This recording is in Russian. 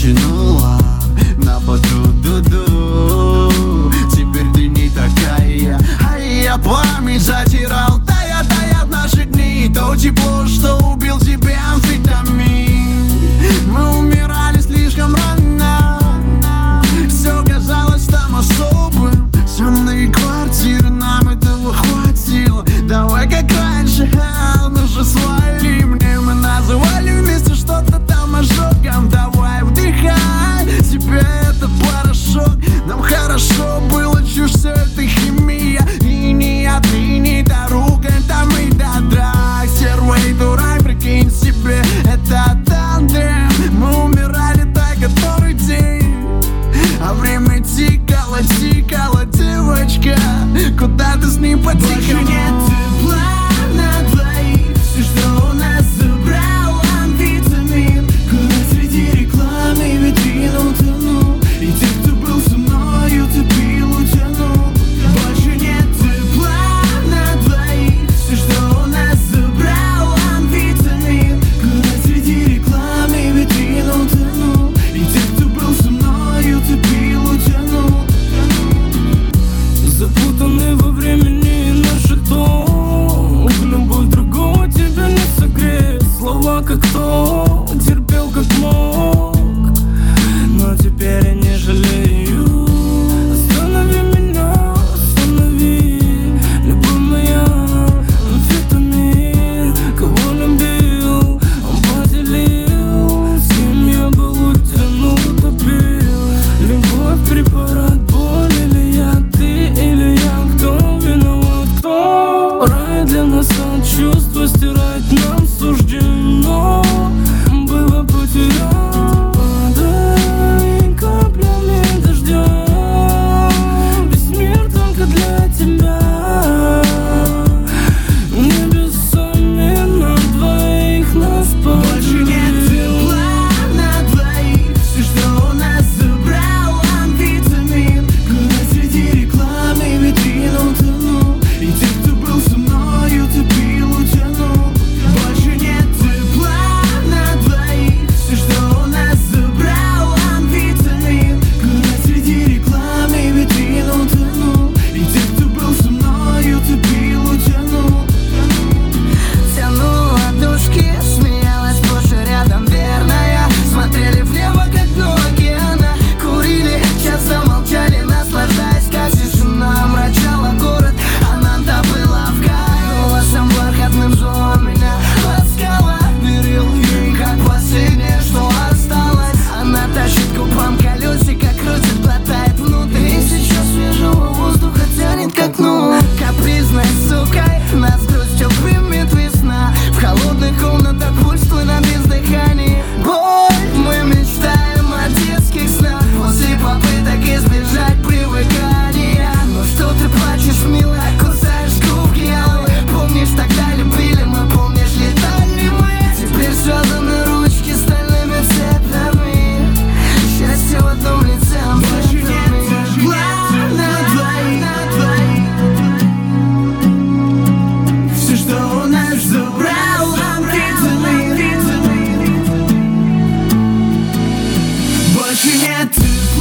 потянула на баду-ду-ду. Теперь ты не такая, а я память затирал. Тает наши дни, то тепло, что убил тебя амфетамин. Мы умирали слишком рано, все казалось там особым. Темные квартиры, нам этого хватило. Давай как раньше, ну же свали мне. Мы называли вместе что-то там ожогом. Давай вдыхай, тебе это порошок. Нам хорошо было, чушь, все это химия. И не яд, и не дорога, там и до драк. Сервей дурак, прикинь себе, это тандем. Мы умирали так который день, а время тикало, девочка. Куда ты с ним потекла? Больше нет тепла на двоих. Все, что у нас забрал амфетамин. Куда среди рекламы витрин утонул. И тех, кто был со мною, ты пил, утянул. Больше нет тепла на двоих. Все, что у нас забрал амфетамин. Куда среди рекламы витрин утонул. И тех, кто был со мною, ты пил, утянул. Запутаны во времени наши то. Любовь другого тебя не согреет. Слова как то, терпел как мог, но теперь я не жалею. Останови меня, останови, любовь моя, амфетамин. Кого любил, он поделил. С кем я был, утянул, утопил. Любовь, препарат, боль или я, ты или я. Кто виноват, кто? Рай для нас от чувства стирать нам суждено было потерять. Падай каплями дождя, весь мир только для тебя. Небесами на двоих нас поделил. Больше нет тепла на двоих. Все, что у нас забрал амфетамин. Куда среди рекламы витрин утонул. И тех, кто был со мною, ты пил, утянул. Больше нет тепла на двоих. Все, что у нас забрал амфетамин. Куда среди рекламы витрин утонул. И тех, кто был со мною, ты пил, утянул. Тянула душки, смеялась позже рядом верная. Смотрели в небо, как дно океана. Курили, часто молчали, наслаждаясь, как тишина омрачала город. А нам-то было в кайф. Голосом бархатным звон меня ласкала. Верил ей, как последнее, что осталось. Она тащит губам колесико, крутит, глотает внутрь. И сейчас свежего воздуха тянет к окну. Капризной сукой нас грустью примет весна. В холодных комнатах пульс твой на бездыхании. Боль, мы мечтаем о детских снах. После попыток избежать привыкания. Ну что ты плачешь, милая, кусаешь губки алые. Помнишь, тогда любили мы, помнишь, летали мы. Теперь связаны ручки стальными цепями. Счастье в одном лице, Больше нет тепла на двоих. Все, что у нас забрал амфетамин. Больше нет тепла